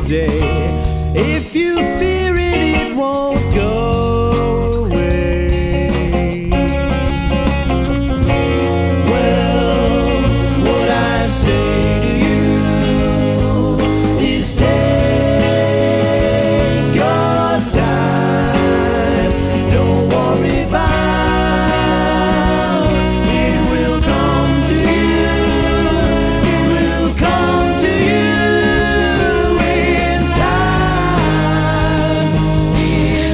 today. If you fear it, it won't go away. Well, what I say to you is take your time. Don't worry about it. Will come to you. It will come to you in time. In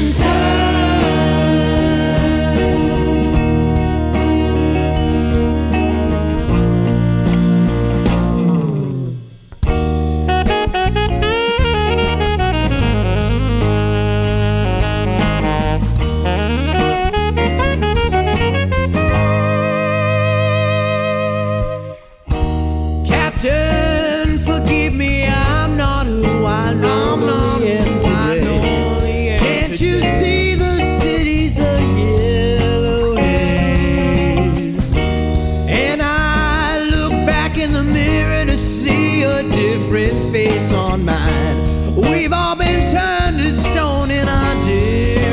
Captain, forgive me, I'm not who I normally am today. Can't you see the city's a yellow haze? And I look back in the mirror to see a different face on mine. We've all been turned to stone in our day.